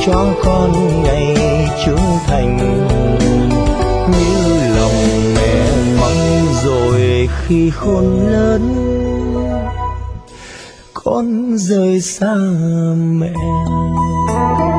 cho con ngày trưởng thành, như lòng mẹ mong rồi khi khôn lớn con rời xa mẹ.